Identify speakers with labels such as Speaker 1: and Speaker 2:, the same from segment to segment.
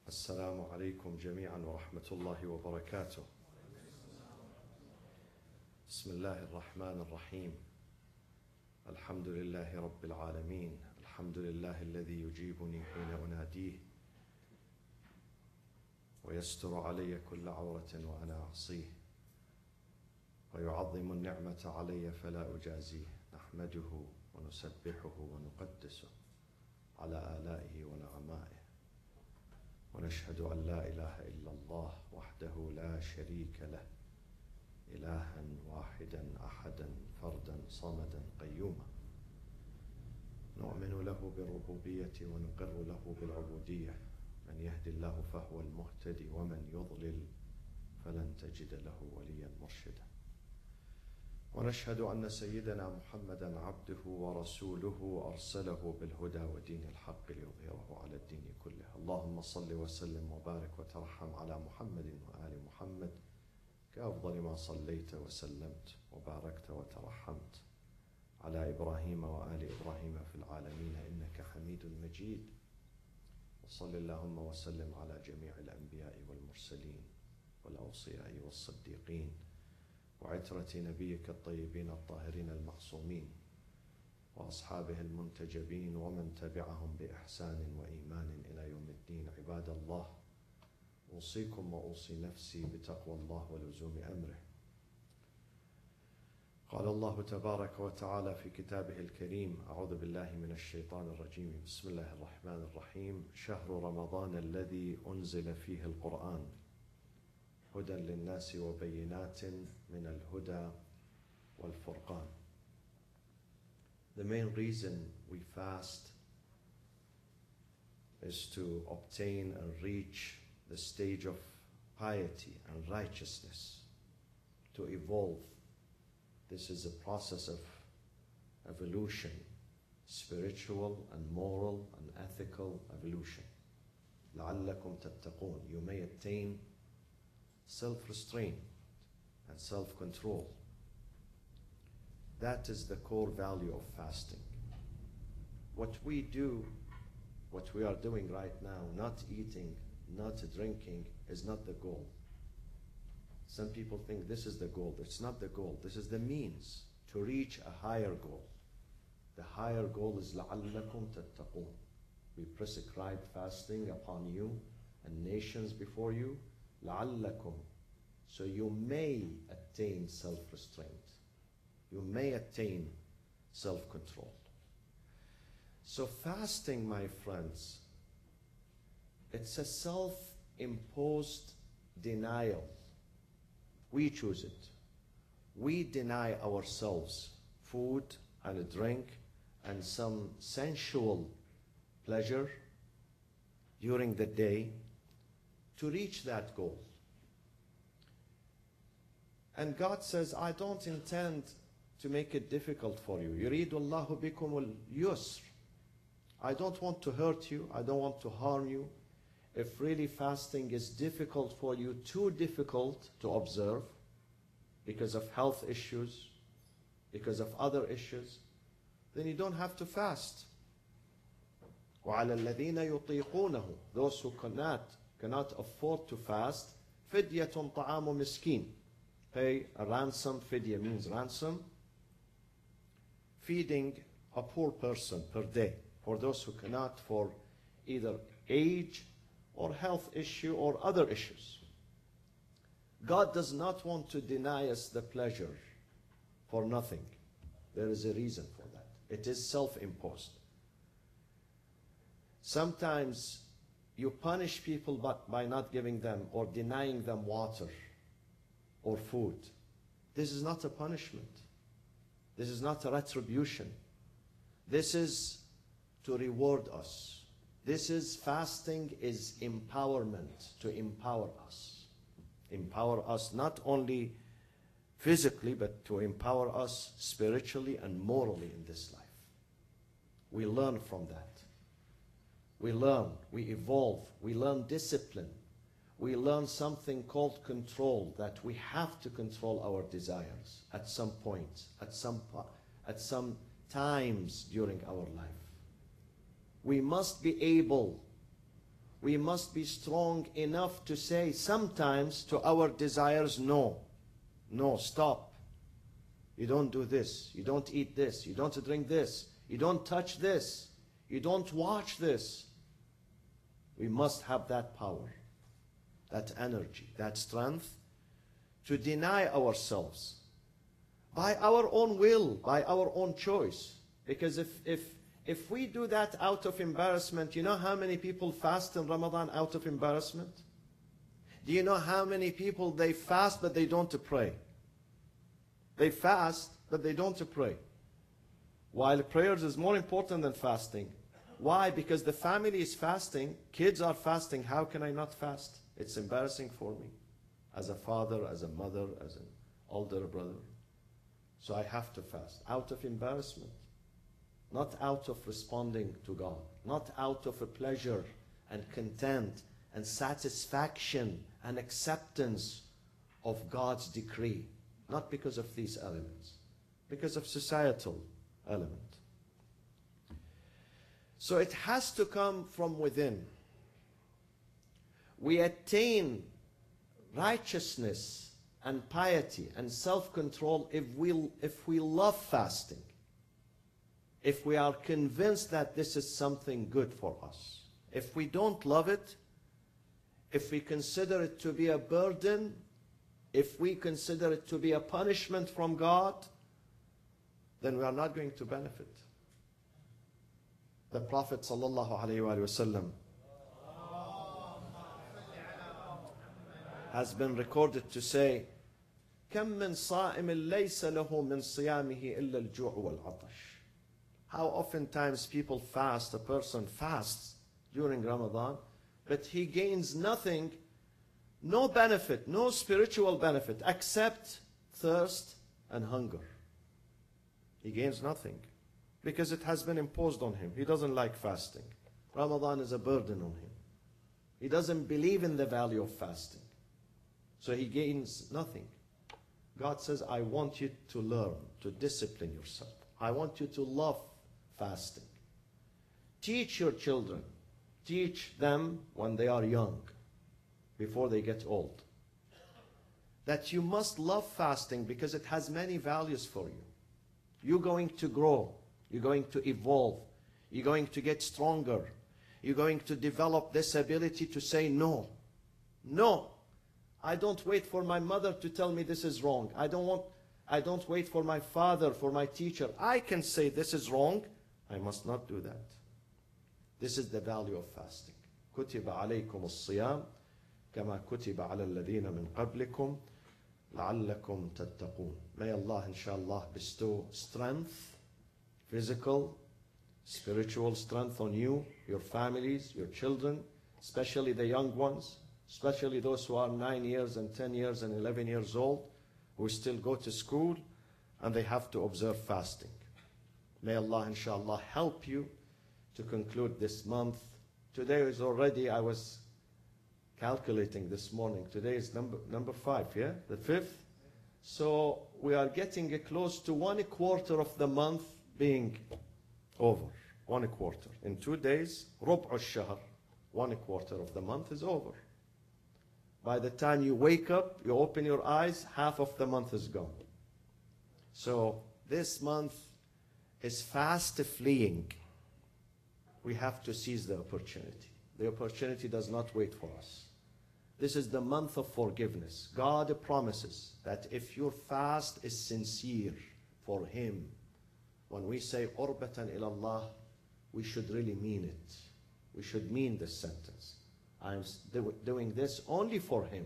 Speaker 1: السلام عليكم جميعا ورحمة الله وبركاته. بسم الله الرحمن الرحيم. الحمد لله رب العالمين. الحمد لله الذي يجيبني حين أناديه ويستر علي كل عورة وأنا أعصيه ويعظم النعمة علي فلا أجازيه. نحمده ونسبحه ونقدسه على آلائه ونعمائه، ونشهد أن لا إله إلا الله وحده لا شريك له، إلها واحدا أحدا فردا صمدا قيوما. نؤمن له بالربوبية ونقر له بالعبودية. من يهد الله فهو المهتدي ومن يضلل فلن تجد له وليا مرشدا. ونشهد أن سيدنا محمدا عبده ورسوله أرسله بالهدى ودين الحق ليظهره على الدين كله. اللهم صل وسلم وبارك وترحم على محمد وآل محمد كأفضل ما صليت وسلمت وباركت وترحمت على إبراهيم وآل إبراهيم في العالمين إنك حميد مجيد. وصل اللهم وسلم على جميع الأنبياء والمرسلين والأوصياء والصديقين وعترة نبيك الطيبين الطاهرين المعصومين وأصحابه المنتجبين ومن تبعهم بإحسان وإيمان إلى يوم الدين. عباد الله، أوصيكم وأوصي نفسي بتقوى الله ولزوم أمره. قال الله تبارك وتعالى في كتابه الكريم: أعوذ بالله من الشيطان الرجيم. بسم الله الرحمن الرحيم. شهر رمضان الذي أنزل فيه القرآن هدى للناس وبينات من الهدى والفرقان. The main reason we fast is to obtain and reach the stage of piety and righteousness, to evolve. This is a process of evolution, spiritual and moral and ethical evolution. لعلكم تتقون. You may attain self-restraint and self-control. That is the core value of fasting. What we do, what we are doing right now, not eating, not drinking, is not the goal. Some people think this is the goal. It's not the goal. This is the means to reach a higher goal. The higher goal is لَعَلَّكُمْ تَتَّقُونَ. We prescribe fasting upon you and nations before you, لَعَلَّكُمْ, so you may attain self-restraint. You may attain self-control. So fasting, my friends, it's a self-imposed denial. We choose it. We deny ourselves food and drink and some sensual pleasure during the day to reach that goal. And God says, I don't intend to make it difficult for you. يُرِيدُ اللَّهُ بِكُمُ الْيُسْرِ. I don't want to hurt you. I don't want to harm you. If really fasting is difficult for you, too difficult to observe because of health issues, because of other issues, then you don't have to fast. وَعَلَى الَّذِينَ يُطِيقُونَهُ. Those who cannot afford to fast, فِدْيَةٌ طَعَامُ مِسْكِينٍ. Pay a ransom. Fidya means ransom. Feeding a poor person per day, for those who cannot, for either age or health issue or other issues. God does not want to deny us the pleasure for nothing. There is a reason for that. It is self-imposed. Sometimes you punish people by not giving them or denying them water or food. This is not a punishment. This is not a retribution. This is to reward us. Fasting is empowerment, to empower us. Empower us not only physically, but to empower us spiritually and morally in this life. We learn from that. We learn, we evolve, we learn discipline. We learn something called control, that we have to control our desires at some point, at some times during our life. We must be able we must be strong enough to say sometimes to our desires, no. No, stop. You don't do this. You don't eat this. You don't drink this. You don't touch this. You don't watch this. We must have that power, that energy, that strength to deny ourselves by our own will, by our own choice. Because if we do that out of embarrassment, you know how many people fast in Ramadan out of embarrassment? Do you know how many people they fast but they don't pray? They fast but they don't pray. While prayers is more important than fasting. Why? Because the family is fasting, kids are fasting. How can I not fast? It's embarrassing for me as a father, as a mother, as an older brother. So I have to fast out of embarrassment, not out of responding to God, not out of a pleasure and content and satisfaction and acceptance of God's decree, not because of these elements, because of societal element. So it has to come from within. We attain righteousness and piety and self-control if we love fasting, if we are convinced that this is something good for us. If we don't love it, if we consider it to be a burden, if we consider it to be a punishment from God, then we are not going to benefit. The Prophet ﷺ has been recorded to say, كم من صائم ليس له من صيامه إلا الجوع والعطش. How oftentimes people fast, a person fasts during Ramadan, but he gains nothing, no benefit, no spiritual benefit, except thirst and hunger. He gains nothing because it has been imposed on him. He doesn't like fasting. Ramadan is a burden on him. He doesn't believe in the value of fasting. So he gains nothing. God says, I want you to learn, to discipline yourself. I want you to love fasting. Teach your children. Teach them when they are young, before they get old, that you must love fasting because it has many values for you. You're going to grow. You're going to evolve. You're going to get stronger. You're going to develop this ability to say no. No. I don't wait for my mother to tell me this is wrong. I don't wait for my father, for my teacher. I can say this is wrong. I must not do that. This is the value of fasting. كتب عليكم الصيام كما كتب على الذين من قبلكم لعلكم تتقون. May Allah inshallah bestow strength, physical, spiritual strength on you, your families, your children, especially the young ones, especially those who are 9 years and 10 years and 11 years old, who still go to school and they have to observe fasting. May Allah inshallah help you to conclude this month. Today is already, I was calculating this morning, today is number 5, yeah? The 5th. So we are getting close to 1/4 of the month being over. 1/4. In 2 days, ربع الشهر, 1/4 of the month is over. By the time you wake up, you open your eyes, half of the month is gone. So this month is fast fleeing. We have to seize the opportunity. The opportunity does not wait for us. This is the month of forgiveness. God promises that if your fast is sincere for Him, when we say قربة إلى الله, we should really mean it. We should mean this sentence. I'm doing this only for Him,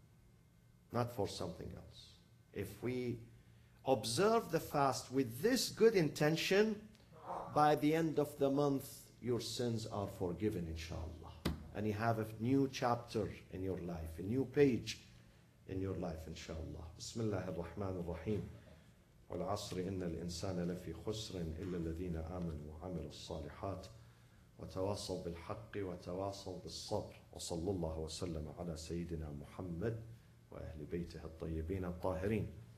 Speaker 1: not for something else. If we observe the fast with this good intention, by the end of the month, your sins are forgiven, inshallah. And you have a new chapter in your life, a new page in your life, inshallah. Bismillah ar-Rahman ar-Rahim. وَالْعَصْرِ إِنَّ الْإِنسَانَ لَفِي خُسْرٍ إِلَّا الَّذِينَ آمَنُوا وَعَمِلُوا الصَّالِحَاتِ وتواصوا بالحق وتواصوا بالصبر وصلى الله وسلم على سيدنا محمد وأهل بيته الطيبين الطاهرين.